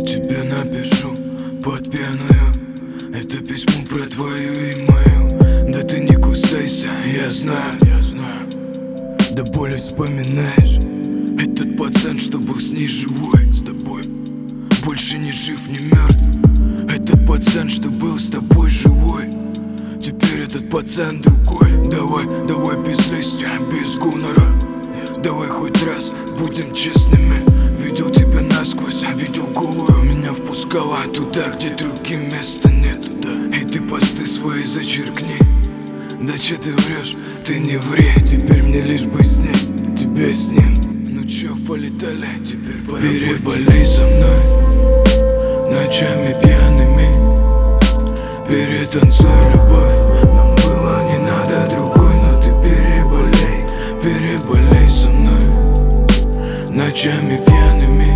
тебе напишу под пьяную это письмо про твою и мою. Да ты не кусайся, я знаю. До боли вспоминаешь этот пацан, что был с ней живой. С тобой больше не жив, не мертв. Этот пацан, что был с тобой живой, теперь этот пацан другой. Давай без листья, без гонора. Давай хоть раз будем честными. Видел тебя насквозь, видел голую. Меня впускала туда, где другим места нет. И ты посты свои зачеркни. Да че ты врешь, ты не ври. Теперь мне лишь бы с ней, тебя с ним. Ну чё, полетали, теперь пора. Переболей со мной ночами пьяными. Перетанцуй любовь. Нам было не надо другой, но ты переболей со мной ночами пьяными,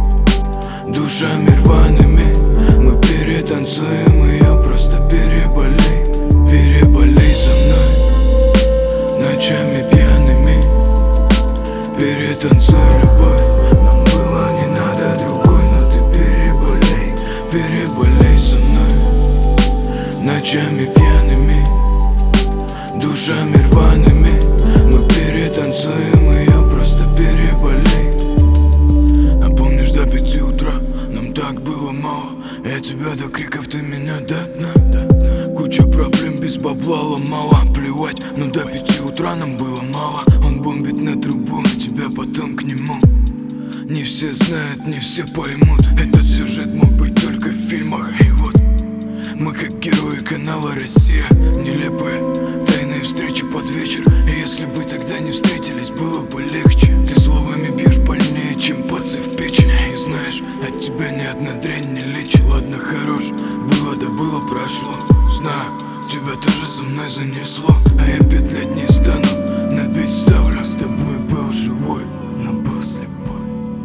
душами рваными. Мы перетанцуем, и я просто переболей со мной ночами пьяными. Перетанцуй любовь. Нам было не надо другой, но ты переболей со мной ночами пьяными, душами рваными. Мы перетанцуем, и я просто переболей. А помнишь, до 5 утра нам так было мало. Я тебя до криков, ты меня до дна. Куча проблем, без бабла ломала. Плевать, но до 5 утра нам было мало. Он бомбит на трубу, тебя потом к нему. Не все знают, не все поймут. Этот сюжет мог быть только в фильмах. И вот мы как герои канала «Россия». Нелепые тайные встречи под вечер. И если бы тогда не встретились, было бы легче. Ты словами бьешь больнее, чем пацы в печень. И знаешь, от тебя ни одна дрянь не лечит. Ладно, хорош, было да было, прошло. Знаю, тебя тоже за мной занесло. А я петлять не стану, на бит ставлю. С тобой был живой, но был слепой.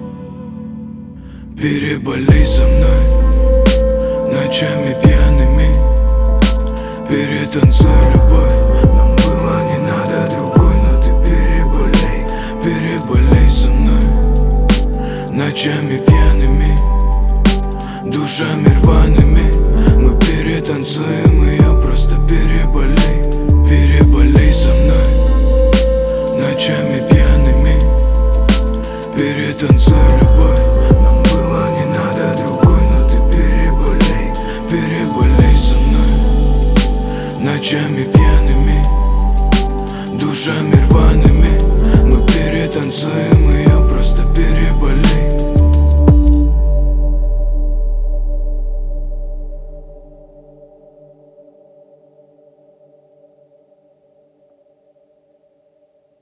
Переболей со мной ночами пьяными. Перетанцуй любовь. Нам было не надо другой, но ты переболей со мной ночами пьяными, душами рваными. Мы перетанцуем, и я просто переболей со мной ночами пьяными. Перетанцуй любовь. Нам было не надо другой, но ты переболей со мной ночами пьяными, душами рваными. Мы перетанцуем, и я просто